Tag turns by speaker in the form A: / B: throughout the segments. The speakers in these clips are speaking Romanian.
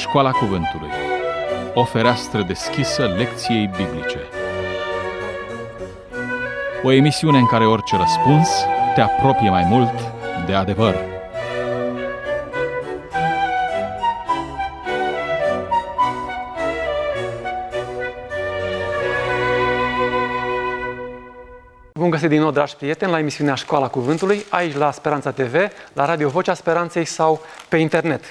A: Școala Cuvântului. O fereastră deschisă lecției biblice. O emisiune în care orice răspuns te apropie mai mult de adevăr.
B: Bun găsit din nou, dragi prieteni, la emisiunea Școala Cuvântului, aici la Speranța TV, la Radio Vocea Speranței sau pe internet.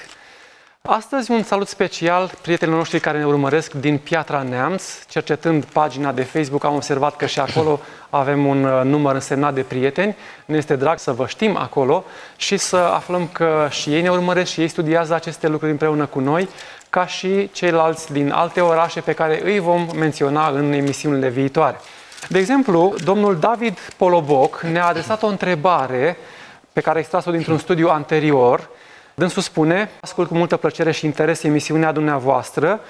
B: Astăzi un salut special prietenilor noștri care ne urmăresc din Piatra Neamț. Cercetând pagina de Facebook am observat că și acolo avem un număr însemnat de prieteni. Ne este drag să vă știm acolo și să aflăm că și ei ne urmăresc și ei studiază aceste lucruri împreună cu noi, ca și ceilalți din alte orașe pe care îi vom menționa în emisiunile viitoare. De exemplu, domnul David Poloboc ne-a adresat o întrebare pe care a extras-o dintr-un studiu anterior. Dânsul spune: ascult cu multă plăcere și interes emisiunea dumneavoastră.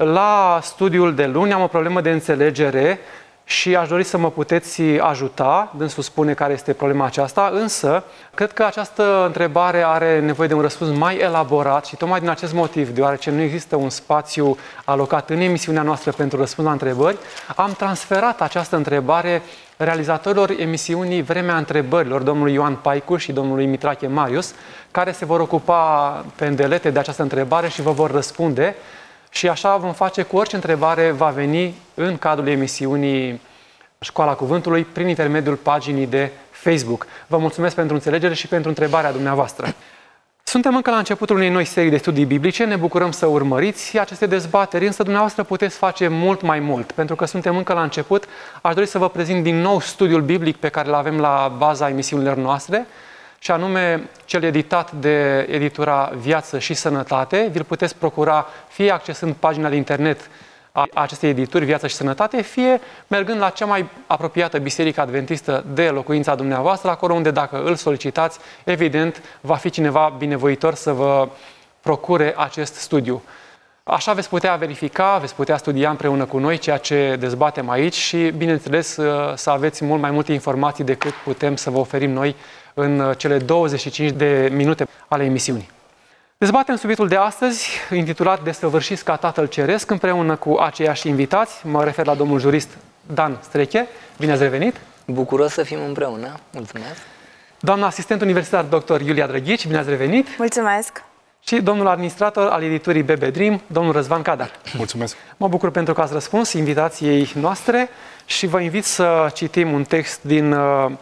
B: La studiul de luni am o problemă de înțelegere și aș dori să mă puteți ajuta. Dânsul spune care este problema aceasta, însă cred că această întrebare are nevoie de un răspuns mai elaborat și tocmai din acest motiv, deoarece nu există un spațiu alocat în emisiunea noastră pentru răspuns la întrebări, am transferat această întrebare realizatorilor emisiunii Vremea Întrebărilor, domnului Ioan Paicu și domnului Mitrache Marius, care se vor ocupa pe îndelete de această întrebare și vă vor răspunde. Și așa vom face cu orice întrebare va veni în cadrul emisiunii Școala Cuvântului prin intermediul paginii de Facebook. Vă mulțumesc pentru înțelegere și pentru întrebarea dumneavoastră. Suntem încă la începutul unei noi serii de studii biblice, ne bucurăm să urmăriți aceste dezbateri, însă dumneavoastră puteți face mult mai mult. Pentru că suntem încă la început, aș dori să vă prezint din nou studiul biblic pe care îl avem la baza emisiunilor noastre, și anume cel editat de editura Viață și Sănătate. Vi-l puteți procura fie accesând pagina de internet a acestei edituri, Viață și Sănătate, fie mergând la cea mai apropiată biserică adventistă de locuința dumneavoastră, acolo unde, dacă îl solicitați, evident, va fi cineva binevoitor să vă procure acest studiu. Așa veți putea verifica, veți putea studia împreună cu noi ceea ce dezbatem aici și, bineînțeles, să aveți mult mai multe informații decât putem să vă oferim noi în cele 25 de minute ale emisiunii. Dezbatem subiectul de astăzi, intitulat Desăvârșiți ca Tatăl Ceresc, împreună cu aceiași invitați. Mă refer la domnul jurist Dan Streche. Bine ați revenit!
C: Bucuros să fim împreună. Mulțumesc!
B: Doamna asistent universitar dr. Iulia Drăghici. Bine ați revenit!
D: Mulțumesc!
B: Și domnul administrator al editurii BB Dream, domnul Răzvan Cadar.
E: Mulțumesc!
B: Mă bucur pentru că ați răspuns invitației noastre și vă invit să citim un text din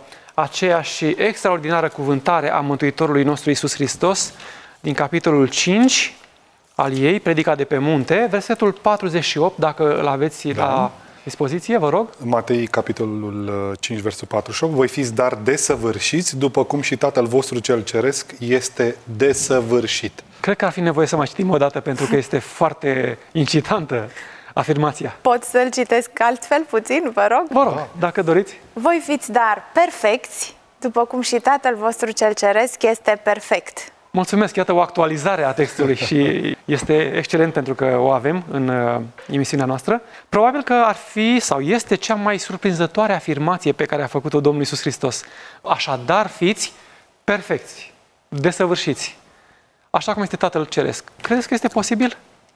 B: aceeași extraordinară cuvântare a Mântuitorului nostru Iisus Hristos, din capitolul 5 al ei, Predica de pe munte, versetul 48, dacă îl aveți la dispoziție, vă rog.
E: Matei, capitolul 5, versetul 48. Voi fiți dar desăvârșiți, după cum și Tatăl vostru cel ceresc este desăvârșit.
B: Cred că ar fi nevoie să mai citim o dată, pentru că este foarte incitantă afirmația.
D: Pot să-l citesc altfel puțin, vă rog?
B: Vă rog, dacă doriți.
D: Voi fiți dar perfecți, după cum și Tatăl vostru cel ceresc este perfect.
B: Mulțumesc, iată o actualizare a textului și este excelent pentru că o avem în emisiunea noastră. Probabil că ar fi sau este cea mai surprinzătoare afirmație pe care a făcut-o Domnul Iisus Hristos. Așadar fiți perfecți, desăvârșiți, așa cum este Tatăl Ceresc. Credeți că este posibil?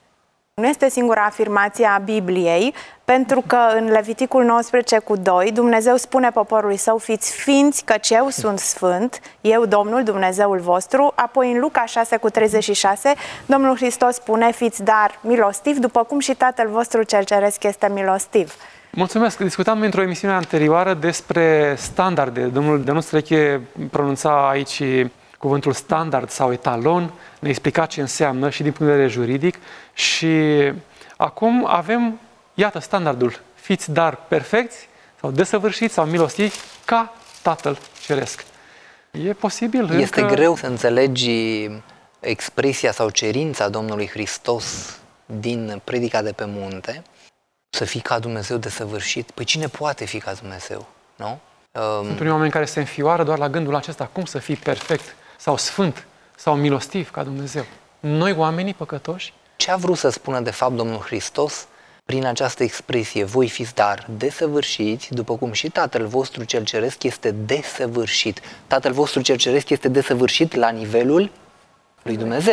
D: Nu este singura afirmație a Bibliei, pentru că în Leviticul 19:2 Dumnezeu spune poporului său: fiți sfinți, căci eu sunt sfânt, eu Domnul Dumnezeul vostru. Apoi în Luca 6:36 Domnul Hristos spune: fiți dar milostivi, după cum și Tatăl vostru cel ceresc este milostiv.
B: Mulțumesc! Discutam într-o emisiune anterioară despre standarde. Domnul Dănuț Streche pronunța aici cuvântul standard sau etalon, ne explica ce înseamnă și din punct de vedere juridic și acum avem, iată, standardul. Fiți dar perfecți sau desăvârșiți sau milostivi ca Tatăl Ceresc. E posibil?
C: Este greu să înțelegi expresia sau cerința Domnului Hristos din Predica de pe munte, să fii ca Dumnezeu desăvârșit. Păi cine poate fi ca Dumnezeu? Nu?
B: Sunt unii oameni care se înfioară doar la gândul acesta. Cum să fii perfect sau sfânt sau milostiv ca Dumnezeu? Noi, oamenii păcătoși?
C: Ce a vrut să spună de fapt Domnul Hristos prin această expresie? Voi fiți dar desăvârșiți, după cum și Tatăl vostru cel ceresc este desăvârșit. Tatăl vostru cel ceresc este desăvârșit la nivelul lui Dumnezeu.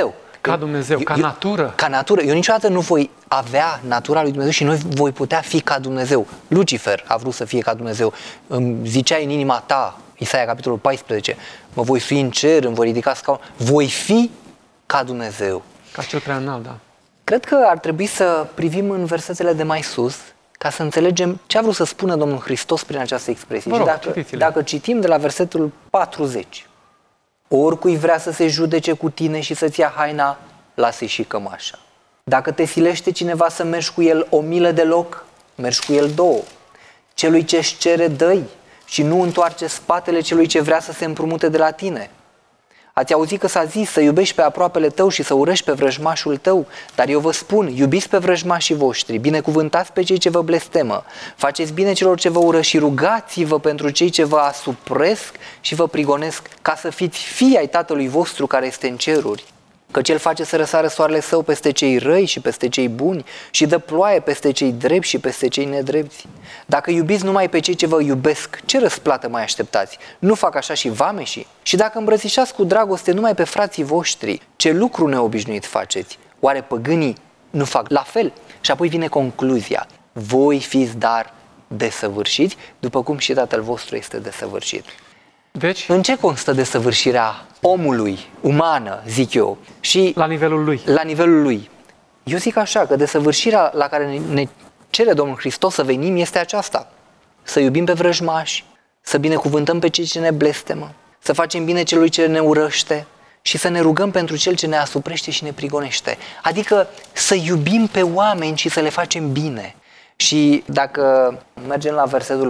B: Ca Dumnezeu, ca natură.
C: Ca natură. Eu niciodată nu voi avea natura lui Dumnezeu și nu voi putea fi ca Dumnezeu. Lucifer a vrut să fie ca Dumnezeu. Îmi zicea în inima ta, Isaia capitolul 14, mă voi sui în cer, îmi voi ridica scaun. Voi fi ca Dumnezeu.
B: Ca cel prea înalt, da.
C: Cred că ar trebui să privim în versetele de mai sus ca să înțelegem ce a vrut să spună Domnul Hristos prin această expresie.
B: Vă rog,
C: Și dacă citim de la versetul 40, oricui vrea să se judece cu tine și să-ți ia haina, lasă-i și cămașa. Dacă te silește cineva să mergi cu el 1000 de loc, mergi cu el 2. Celui ce-și cere, dă-i și nu întoarce spatele celui ce vrea să se împrumute de la tine. Ați auzit că s-a zis să iubești pe aproapele tău și să urăști pe vrăjmașul tău, dar eu vă spun, iubiți pe vrăjmașii voștri, binecuvântați pe cei ce vă blestemă, faceți bine celor ce vă ură și rugați-vă pentru cei ce vă asupresc și vă prigonesc, ca să fiți fii ai Tatălui vostru care este în ceruri. Căci El face să răsară soarele Său peste cei răi și peste cei buni și dă ploaie peste cei drepți și peste cei nedrepți. Dacă iubiți numai pe cei ce vă iubesc, ce răsplată mai așteptați? Nu fac așa și vameșii? Și dacă îmbrățișați cu dragoste numai pe frații voștri, ce lucru neobișnuit faceți? Oare păgânii nu fac la fel? Și apoi vine concluzia. Voi fiți dar desăvârșiți, după cum și Tatăl vostru este desăvârșit.
B: Deci,
C: În ce constă desăvârșirea omului, umană, zic eu? Și
B: la nivelul lui.
C: la nivelul lui. Eu zic așa, că desăvârșirea la care ne cere Domnul Hristos să venim este aceasta. Să iubim pe vrăjmași, să binecuvântăm pe cei ce ne blestemă, să facem bine celui ce ne urăște și să ne rugăm pentru cel ce ne asuprește și ne prigonește. Adică să iubim pe oameni și să le facem bine. Și dacă mergem la versetul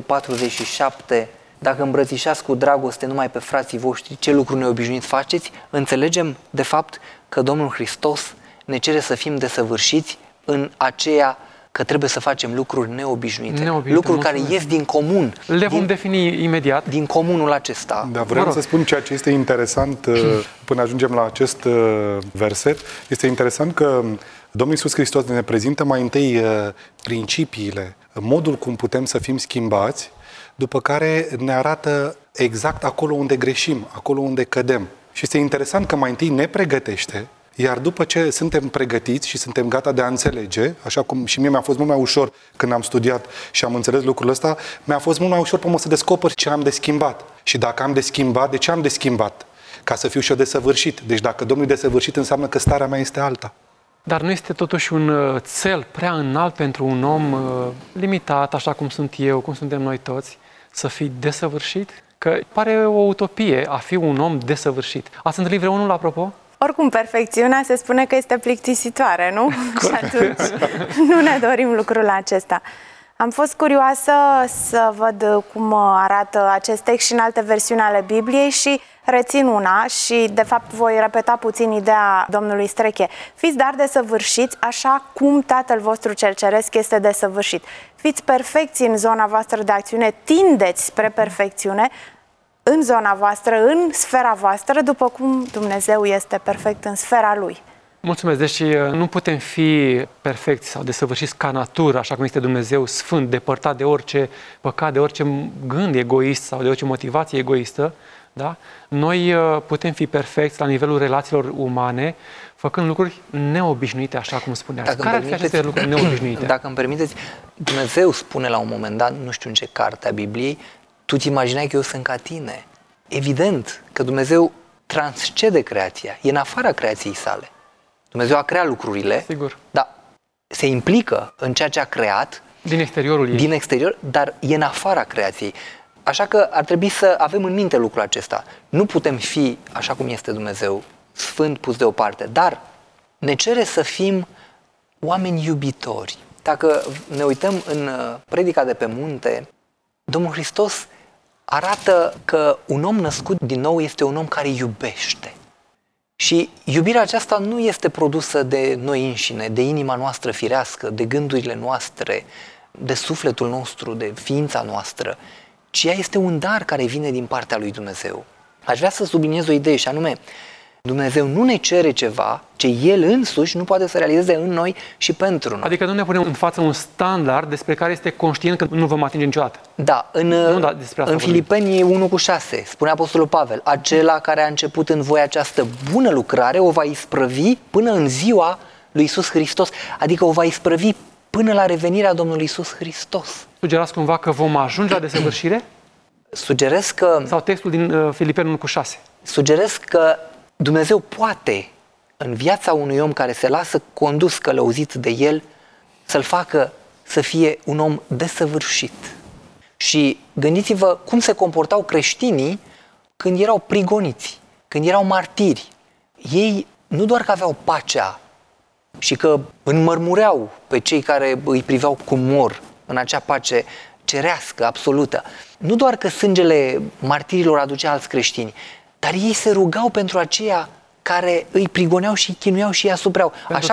C: 47, dacă îmbrățișați cu dragoste numai pe frații voștri, ce lucru neobișnuit faceți, înțelegem de fapt că Domnul Hristos ne cere să fim desăvârșiți în aceea că trebuie să facem lucruri neobișnuite, lucruri care ies din comun.
B: Le vom defini imediat.
C: Din comunul acesta.
E: Da, vreau să spun ceea ce este interesant până ajungem la acest verset. Este interesant că Domnul Iisus Hristos ne prezintă mai întâi principiile, modul cum putem să fim schimbați, după care ne arată exact acolo unde greșim, acolo unde cădem. Și este interesant că mai întâi ne pregătește, iar după ce suntem pregătiți și suntem gata de a înțelege, așa cum și mie mi-a fost mult mai ușor când am studiat și am înțeles lucrul ăsta, mi-a fost mult mai ușor pe mă să descoper ce am de schimbat. Și dacă am de schimbat, de ce am de schimbat? Ca să fiu și eu desăvârșit. Deci dacă Domnul e desăvârșit, înseamnă că starea mea este alta.
B: Dar nu este totuși un cel prea înalt pentru un om limitat, așa cum sunt eu, cum suntem noi toți, să fii desăvârșit? Că pare o utopie a fi un om desăvârșit. Ați întâlnit vreunul, apropo?
D: Oricum, perfecțiunea se spune că este plictisitoare, nu? Și atunci nu ne dorim lucrul acesta. Am fost curioasă să văd cum arată acest text și în alte versiuni ale Bibliei și rețin una și, de fapt, voi repeta puțin ideea domnului Streche. Fiți dar desăvârșiți așa cum Tatăl vostru cel ceresc este desăvârșit. Fiți perfecți în zona voastră de acțiune, tindeți spre perfecțiune, în zona voastră, în sfera voastră, după cum Dumnezeu este perfect în sfera Lui.
B: Mulțumesc. Deci nu putem fi perfecți sau desăvârșiți ca natură, așa cum este Dumnezeu sfânt, depărtat de orice păcat, de orice gând egoist sau de orice motivație egoistă. Da? Noi putem fi perfecți la nivelul relațiilor umane, făcând lucruri neobișnuite, așa cum spuneați. Care ar fi aceste lucruri neobișnuite?
C: Dacă îmi permiteți, Dumnezeu spune la un moment dat, nu știu în ce carte a Bibliei, tu-ți imaginai că eu sunt ca tine. Evident că Dumnezeu transcede creația, e în afara creației sale. Dumnezeu a creat lucrurile,
B: sigur,
C: dar se implică în ceea ce a creat
B: din exteriorul ei.
C: Din exterior, dar e în afara creației. Așa că ar trebui să avem în minte lucrul acesta. Nu putem fi așa cum este Dumnezeu, sfânt pus deoparte, dar ne cere să fim oameni iubitori. Dacă ne uităm în Predica de pe munte, Domnul Hristos arată că un om născut din nou este un om care iubește. Și iubirea aceasta nu este produsă de noi înșine, de inima noastră firească, de gândurile noastre, de sufletul nostru, de ființa noastră, ci ea este un dar care vine din partea lui Dumnezeu. Aș vrea să subliniez o idee și anume, Dumnezeu nu ne cere ceva ce El însuși nu poate să realizeze în noi și pentru noi.
B: Adică nu ne punem în față un standard despre care este conștient că nu vom atinge niciodată.
C: Da, în Filipeni 1:6 spune Apostolul Pavel, acela care a început în voi această bună lucrare o va isprăvi până în ziua lui Iisus Hristos, adică o va isprăvi până la revenirea Domnului Iisus Hristos.
B: Sugerați cumva că vom ajunge la desăvârșire?
C: Sugerez că...
B: Sau textul din Filipeni 1:6?
C: Sugerez că Dumnezeu poate, în viața unui om care se lasă condus, călăuzit de El, să-l facă să fie un om desăvârșit. Și gândiți-vă cum se comportau creștinii când erau prigoniți, când erau martiri. Ei nu doar că aveau pacea și că înmărmureau pe cei care îi priveau cu mor în acea pace cerească, absolută. Nu doar că sângele martirilor aducea alți creștini, dar ei se rugau pentru aceia care îi prigoneau și îi chinuiau și îi asupreau.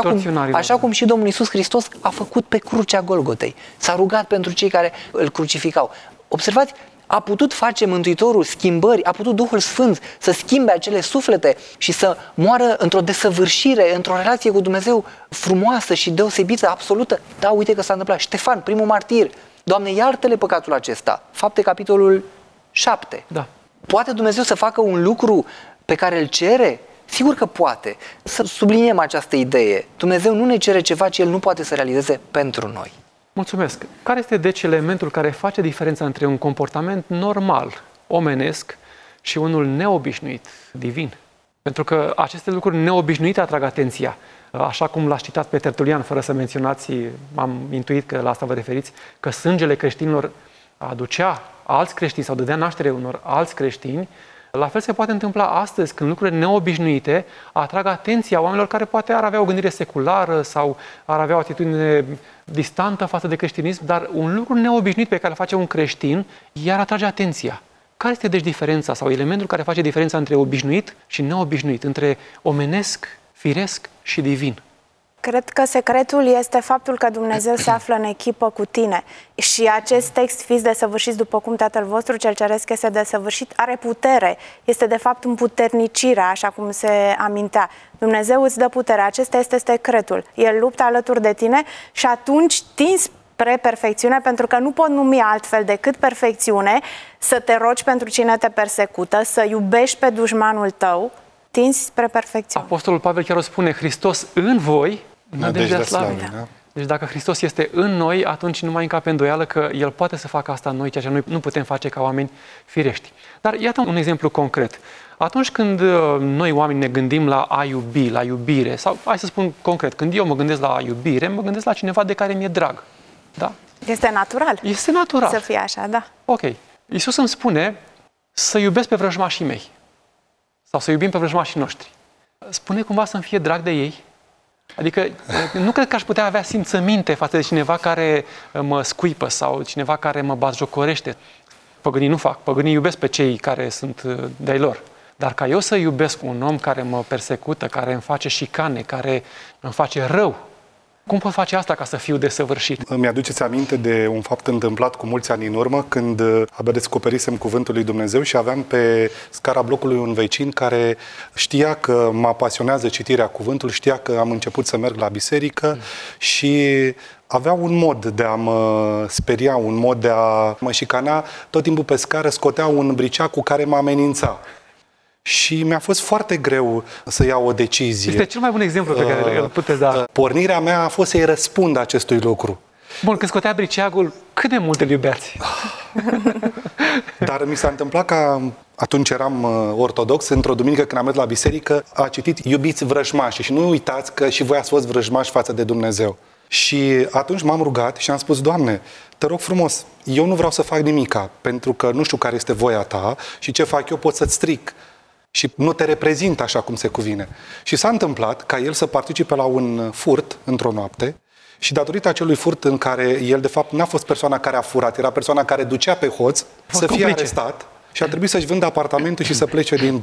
C: Așa cum și Domnul Iisus Hristos a făcut pe crucea Golgotei. S-a rugat pentru cei care îl crucificau. Observați, a putut face Mântuitorul schimbări, a putut Duhul Sfânt să schimbe acele suflete și să moară într-o desăvârșire, într-o relație cu Dumnezeu frumoasă și deosebită, absolută. Da, uite că s-a întâmplat. Ștefan, primul martir. Doamne, iartă-le păcatul acesta. Fapte, capitolul 7.
B: Da.
C: Poate Dumnezeu să facă un lucru pe care îl cere? Sigur că poate. Să subliniem această idee. Dumnezeu nu ne cere ceva ce El nu poate să realizeze pentru noi.
B: Mulțumesc. Care este deci elementul care face diferența între un comportament normal, omenesc, și unul neobișnuit, divin? Pentru că aceste lucruri neobișnuite atrag atenția. Așa cum l-a citat pe Tertulian, fără să menționați, am intuit că la asta vă referiți, că sângele creștinilor aducea alți creștini sau dădea naștere unor alți creștini. La fel se poate întâmpla astăzi, când lucrurile neobișnuite atrag atenția oamenilor care poate ar avea o gândire seculară sau ar avea o atitudine distantă față de creștinism, dar un lucru neobișnuit pe care îl face un creștin iar atrage atenția. Care este deci diferența sau elementul care face diferența între obișnuit și neobișnuit, între omenesc, firesc și divin?
D: Cred că secretul este faptul că Dumnezeu se află în echipă cu tine. Și acest text, fiți desăvârșiți după cum Tatăl vostru cel ceresc este desăvârșit, are putere. Este de fapt împuternicirea, așa cum se amintea. Dumnezeu îți dă putere. Acesta este secretul. El luptă alături de tine și atunci tinzi spre perfecțiune, pentru că nu pot numi altfel decât perfecțiune, să te rogi pentru cine te persecută, să iubești pe dușmanul tău, tinzi spre perfecțiune.
B: Apostolul Pavel chiar o spune, Hristos în voi, nădejdea slavei.
E: Da.
B: Deci dacă Hristos este în noi, atunci nu mai încape îndoială că El poate să facă asta în noi, ceea ce noi nu putem face ca oameni firești. Dar iată un exemplu concret. Atunci când noi oameni ne gândim la a iubi, la iubire, sau hai să spun concret, când eu mă gândesc la iubire, mă gândesc la cineva de care mi-e drag. Da?
D: Este natural.
B: Este natural.
D: Să fie așa, da.
B: Ok. Iisus îmi spune să iubesc pe vrăjmașii mei. Sau să iubim pe vrăjmașii noștri. Spune cumva să-mi fie drag de ei? Adică nu cred că aș putea avea simțăminte față de cineva care mă scuipă sau cineva care mă batjocorește. Păgânii nu fac. Păgânii iubesc pe cei care sunt de-ai lor. Dar ca eu să iubesc un om care mă persecută, care îmi face șicane, care îmi face rău, cum pot face asta ca să fiu desăvârșit?
E: Îmi aduceți aminte de un fapt întâmplat cu mulți ani în urmă, când abia descoperisem cuvântul lui Dumnezeu și aveam pe scara blocului un vecin care știa că mă pasionează citirea cuvântului, știa că am început să merg la biserică și avea un mod de a mă speria, un mod de a mă șicana. Tot timpul pe scară scotea un briceac cu care mă amenința. Și mi-a fost foarte greu să iau o decizie.
B: Este cel mai bun exemplu pe care îl puteți da.
E: Pornirea mea a fost să-i răspund acestui lucru.
B: Bun, când scotea briceagul, cât de mult îl iubeați?
E: Dar mi s-a întâmplat că atunci eram ortodox, într-o duminică când am mers la biserică, a citit iubiți vrăjmașii și nu uitați că și voi ați fost vrăjmași față de Dumnezeu. Și atunci m-am rugat și am spus, Doamne, te rog frumos, eu nu vreau să fac nimica, pentru că nu știu care este voia Ta și ce fac eu pot să-ți stric. Și nu te reprezint așa cum se cuvine. Și s-a întâmplat ca el să participe la un furt într-o noapte și datorită acelui furt în care el de fapt n-a fost persoana care a furat, era persoana care ducea pe hoț, să fie arestat și a trebuit să-și vândă apartamentul și să plece din bloc.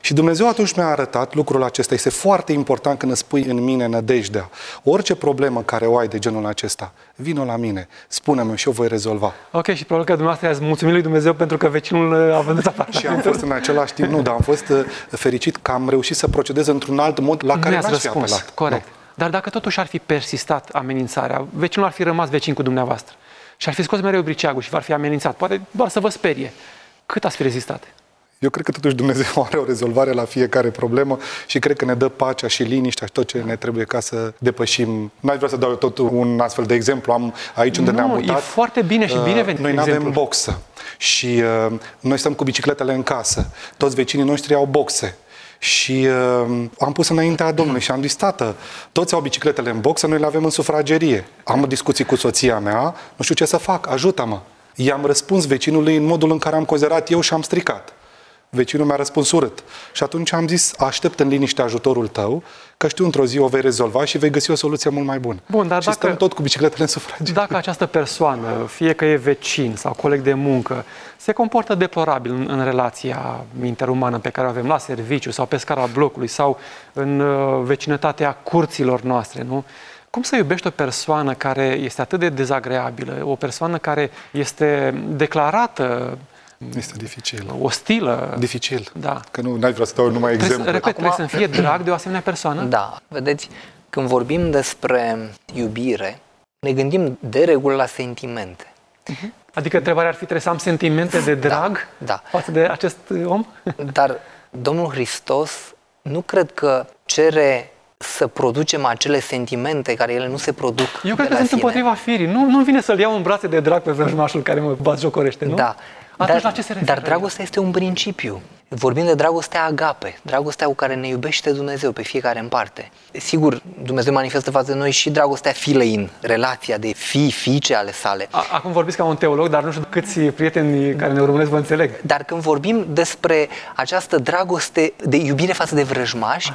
E: Și Dumnezeu atunci mi-a arătat lucrul acesta. Este foarte important când îți pui în mine nădejdea. Orice problemă care o ai de genul acesta, vino la mine, spune-mi și eu voi rezolva.
B: Ok, și probabil că dumneavoastră i-ați mulțumit lui Dumnezeu pentru că vecinul a vândut apartamentul.
E: Și am fost în același timp, nu, dar am fost fericit că am reușit să procedez într-un alt mod la care n-aș fi apelat.
B: Corect. Nu. Dar dacă totuși ar fi persistat amenințarea, vecinul ar fi rămas vecin cu dumneavoastră și ar fi scos mereu briceagul și v-ar fi amenințat, poate doar să vă sperie, cât ați fi rezistat?
E: Eu cred că totuși Dumnezeu are o rezolvare la fiecare problemă și cred că ne dă pacea și liniștea și tot ce ne trebuie ca să depășim. N-aș vrea să dau tot un astfel de exemplu. Am aici unde ne-am mutat.
B: E foarte bine și binevenit.
E: Noi nu avem boxă și noi stăm cu bicicletele în casă. Toți vecinii noștri au boxe. Și am pus înaintea Domnului și am zis, tată, toți au bicicletele în boxă, noi le avem în sufragerie. Am discuții cu soția mea, nu știu ce să fac, ajută-mă. I-am răspuns vecinului în modul în care am considerat eu și am stricat. Vecinul mi-a răspuns urât. Și atunci am zis, aștept în liniște ajutorul tău, că știu într-o zi o vei rezolva și vei găsi o soluție mult mai bună.
B: Bun, dar
E: și stăm tot cu bicicletele în sufragerie.
B: Dacă această persoană, fie că e vecin sau coleg de muncă, se comportă deplorabil în relația interumană pe care o avem la serviciu sau pe scara blocului sau în vecinătatea curților noastre, nu? Cum să iubești o persoană care este atât de dezagreabilă, o persoană care este declarată
E: este dificil.
B: Ostilă.
E: Dificil.
B: Da.
E: Că nu ai vrea să dau numai exemplu.
B: Trebuie să-mi fie drag de o asemenea persoană?
C: Da. Vedeți, când vorbim despre iubire, ne gândim de regulă la sentimente.
B: Adică întrebarea ar fi, trebuie să am sentimente de drag față de acest om?
C: Dar Domnul Hristos nu cred că cere să producem acele sentimente care ele nu se produc.
B: Eu cred că sunt împotriva firii. Nu vine să-l iau în brațe de drag pe vrăjmașul care mă batjocorește, nu?
C: Da.
B: Atunci la ce se referă?
C: Dar dragostea este un principiu. Vorbim de dragostea agape, dragostea cu care ne iubește Dumnezeu pe fiecare în parte. Sigur, Dumnezeu manifestă față de noi și dragostea filein, relația de fiice ale sale.
B: Acum vorbiți ca un teolog, dar nu știu câți prieteni care ne urmăresc vă înțeleg.
C: Dar când vorbim despre această dragoste de iubire față de vrăjmași,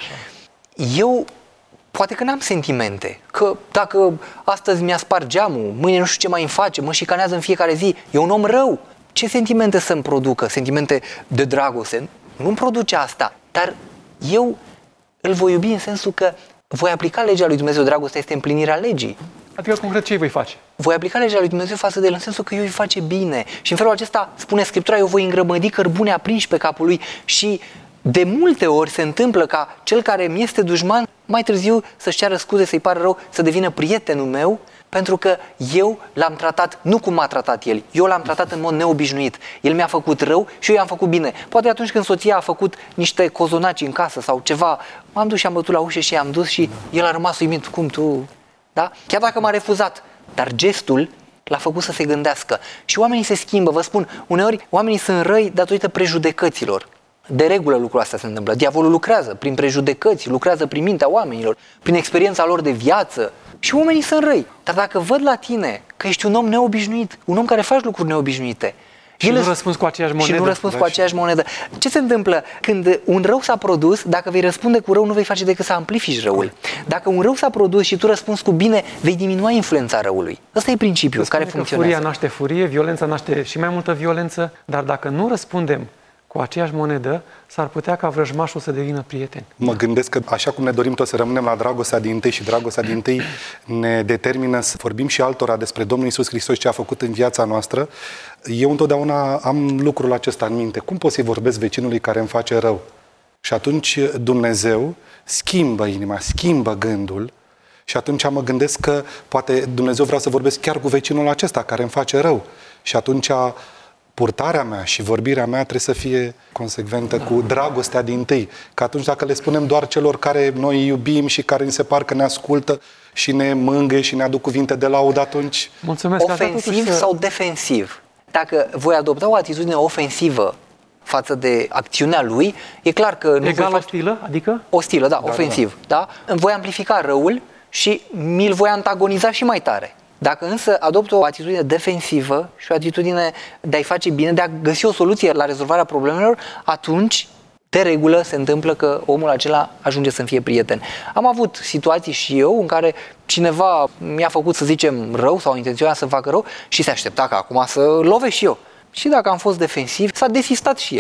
C: eu poate că n-am sentimente, că dacă astăzi mi-a spart geamul, mâine nu știu ce mai îmi face, mă șicanează în fiecare zi, e un om rău. Ce sentimente să-mi producă? Sentimente de dragoste? Nu-mi produce asta, dar eu îl voi iubi în sensul că voi aplica legea lui Dumnezeu. Dragostea este împlinirea legii.
B: Adică concret ce îi voi face?
C: Voi aplica legea lui Dumnezeu față de el în sensul că eu îi face bine. Și în felul acesta, spune Scriptura, eu voi îngrămădi cărbune aprinși pe capul lui și de multe ori se întâmplă ca cel care mi este dușman mai târziu să-și ceară scuze, să-i pară rău, să devină prietenul meu, pentru că eu l-am tratat, nu cum m-a tratat el, eu l-am tratat în mod neobișnuit. El mi-a făcut rău și eu i-am făcut bine. Poate atunci când soția a făcut niște cozonaci în casă sau ceva, m-am dus și am bătut la ușă și i-am dus și el a rămas uimit. Cum tu? Da? Chiar dacă m-a refuzat, dar gestul l-a făcut să se gândească. Și oamenii se schimbă, vă spun, uneori oamenii sunt răi datorită prejudecăților. De regulă lucrul asta se întâmplă. Diavolul lucrează prin prejudecăți, lucrează prin mintea oamenilor, prin experiența lor de viață. Și oamenii sunt răi. Dar dacă văd la tine că ești un om neobișnuit, un om care faci lucruri neobișnuite,
B: și nu răspunzi cu aceeași monedă.
C: Și nu răspunzi cu aceeași monedă. Ce se întâmplă? Când un rău s-a produs, dacă vei răspunde cu rău, nu vei face decât să amplifici răul. Dacă un rău s-a produs și tu răspunzi cu bine, vei diminua influența răului. Ăsta e principiul care funcționează.
B: Furia naște furie, violența naște și mai multă violență, dar dacă nu răspundem cu aceeași monedă, s-ar putea ca vrăjmașul să devină prieten.
E: Mă gândesc că așa cum ne dorim toți să rămânem la dragostea din tâi și dragostea din tâi ne determină să vorbim și altora despre Domnul Iisus Hristos ce a făcut în viața noastră, eu întotdeauna am lucrul acesta în minte. Cum pot să-i vorbesc vecinului care îmi face rău? Și atunci Dumnezeu schimbă inima, schimbă gândul și atunci mă gândesc că poate Dumnezeu vrea să vorbesc chiar cu vecinul acesta care îmi face rău. Și atunci purtarea mea și vorbirea mea trebuie să fie consecventă cu dragostea dintâi. Că atunci dacă le spunem doar celor care noi iubim și care ni se par că ne ascultă și ne mângâie și ne aduc cuvinte de laudă, atunci...
B: Mulțumesc,
C: ofensiv sau defensiv? Dacă voi adopta o atitudine ofensivă față de acțiunea lui, e clar că... Nu
B: egal ostilă? Adică?
C: Ostilă, da, ofensiv. Da? Voi amplifica răul și mi-l voi antagoniza și mai tare. Dacă însă adopt o atitudine defensivă și o atitudine de a-i face bine, de a găsi o soluție la rezolvarea problemelor, atunci, de regulă, se întâmplă că omul acela ajunge să-mi fie prieten. Am avut situații și eu în care cineva mi-a făcut, să zicem, rău sau intenționa să facă rău și se aștepta ca acum să lovesc și eu. Și dacă am fost defensiv, s-a desistat și el.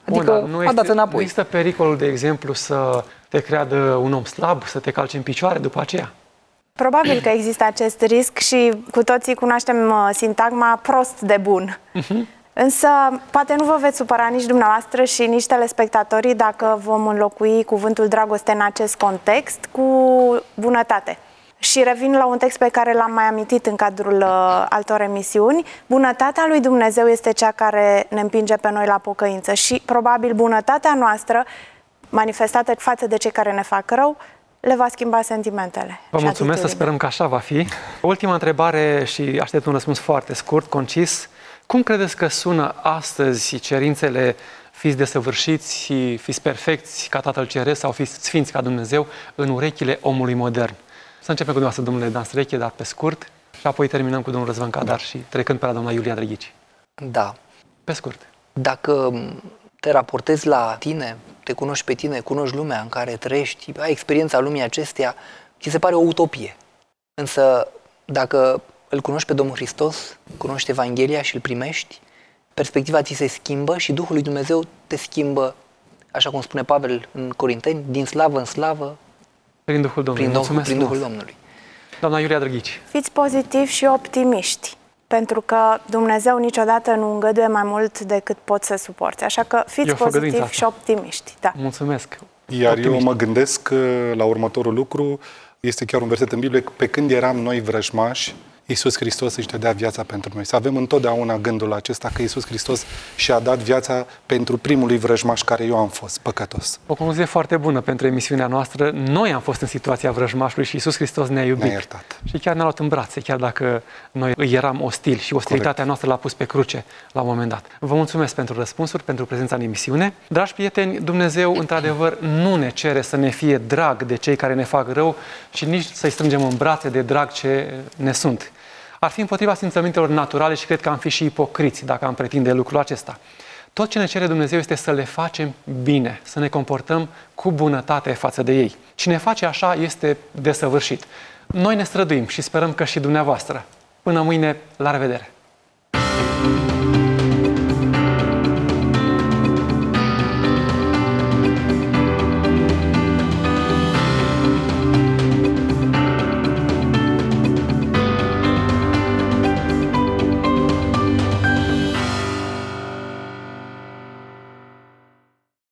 C: Adică a dat
B: Nu
C: înapoi.
B: există pericolul, de exemplu, să te creadă un om slab, să te calci în picioare după aceea?
D: Probabil că există acest risc și cu toții cunoaștem sintagma prost de bun. Însă, poate nu vă veți supăra nici dumneavoastră și nici telespectatorii dacă vom înlocui cuvântul dragoste în acest context cu bunătate. Și revin la un text pe care l-am mai amintit în cadrul altor emisiuni. Bunătatea lui Dumnezeu este cea care ne împinge pe noi la pocăință și probabil bunătatea noastră, manifestată față de cei care ne fac rău, le va schimba sentimentele.
B: Vă mulțumesc, să sperăm că așa va fi. Ultima întrebare și aștept un răspuns foarte scurt, concis. Cum credeți că sună astăzi cerințele fiți desăvârșiți, fiți perfecți ca Tatăl Ceresc sau fiți sfinți ca Dumnezeu în urechile omului modern? Să începem cu dumneavoastră, domnule Dan Streche, dar pe scurt, și apoi terminăm cu domnul Răzvan Cadar și trecând pe la doamna Iulia Drăghici.
C: Da.
B: Pe scurt.
C: Dacă te raportezi la tine, te cunoști pe tine, cunoști lumea în care trăiești, ai experiența lumii acesteia, ți se pare o utopie. Însă, dacă îl cunoști pe Domnul Hristos, cunoști Evanghelia și îl primești, perspectiva ți se schimbă și Duhul lui Dumnezeu te schimbă, așa cum spune Pavel în Corinteni, din slavă în slavă,
B: Prin Duhul Domnului.
C: prin Duhul Domnului.
B: Doamna Iulia Drăghici.
D: Fiți pozitivi și optimiști, pentru că Dumnezeu niciodată nu îngăduie mai mult decât poți să suporți. Așa că fiți pozitivi și optimiști. Da.
B: Mulțumesc.
E: Iar eu mă gândesc la următorul lucru, este chiar un verset în Biblie, pe când eram noi vrăjmași, Iisus Hristos își dădea viața pentru noi. Să avem întotdeauna gândul acesta că Iisus Hristos și-a dat viața pentru primului vrăjmaș care eu am fost, păcătos.
B: O concluzie foarte bună pentru emisiunea noastră. Noi am fost în situația vrăjmașului și Iisus Hristos ne-a iubit.
E: Ne-a iertat.
B: Și chiar ne-a luat în brațe, chiar dacă noi îi eram ostili și ostilitatea noastră l-a pus pe cruce la un moment dat. Vă mulțumesc pentru răspunsuri, pentru prezența în emisiune. Dragi prieteni, Dumnezeu, într-adevăr, nu ne cere să ne fie drag de cei care ne fac rău și nici să-i strângem în brațe de drag ce ne sunt. Ar fi împotriva simțămintelor naturale și cred că am fi și ipocriți dacă am pretinde lucrul acesta. Tot ce ne cere Dumnezeu este să le facem bine, să ne comportăm cu bunătate față de ei. Cine face așa este desăvârșit. Noi ne străduim și sperăm că și dumneavoastră. Până mâine, la revedere!